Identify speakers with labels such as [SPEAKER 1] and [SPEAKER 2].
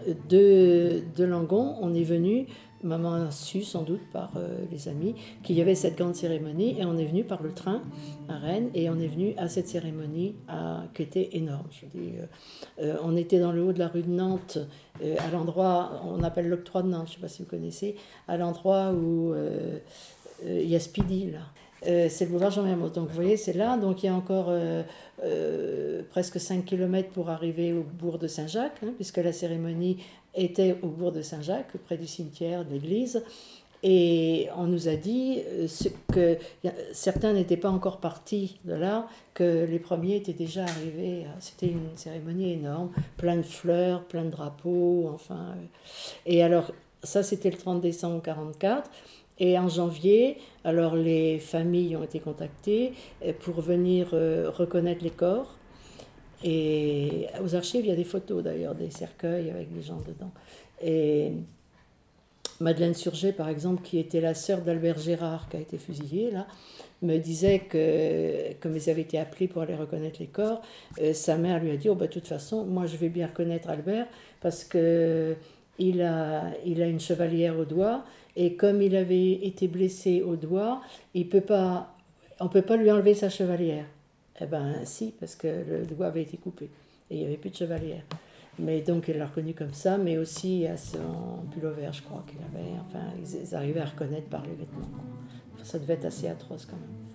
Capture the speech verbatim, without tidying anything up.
[SPEAKER 1] de, de Langon, on est venu, maman a su sans doute par euh, les amis, qu'il y avait cette grande cérémonie, et on est venu par le train à Rennes, et on est venu à cette cérémonie à, qui était énorme. Je dis, euh, euh, on était dans le haut de la rue de Nantes, euh, à l'endroit, on appelle l'octroi de Nantes, je ne sais pas si vous connaissez, à l'endroit où euh, euh, il y a Speedy, là. Euh, c'est le boulevard Jean-Mermoz. Donc vous voyez, c'est là. Donc il y a encore euh, euh, presque cinq kilomètres pour arriver au bourg de Saint-Jacques, hein, puisque la cérémonie était au bourg de Saint-Jacques, près du cimetière, de l'église. Et on nous a dit euh, ce, que y a, certains n'étaient pas encore partis de là, que les premiers étaient déjà arrivés. C'était une cérémonie énorme, plein de fleurs, plein de drapeaux, enfin. Euh. Et alors, ça, c'était le trente décembre quarante-quatre. Et en janvier, alors les familles ont été contactées pour venir euh, reconnaître les corps. Et aux archives, il y a des photos d'ailleurs, des cercueils avec des gens dedans. Et Madeleine Surget, par exemple, qui était la sœur d'Albert Gérard, qui a été fusillé, là, me disait que, comme ils avaient été appelés pour aller reconnaître les corps, euh, sa mère lui a dit, oh, bah, de toute façon, moi je vais bien reconnaître Albert, parce qu'il a, il a une chevalière au doigt, et comme il avait été blessé au doigt, il peut pas, on ne peut pas lui enlever sa chevalière. Eh bien, si, parce que le doigt avait été coupé, et il n'y avait plus de chevalière. Mais donc, elle l'a reconnu comme ça, mais aussi à son pull-over, je crois qu'il avait. Enfin, ils arrivaient à reconnaître par les vêtements. Enfin, ça devait être assez atroce quand même.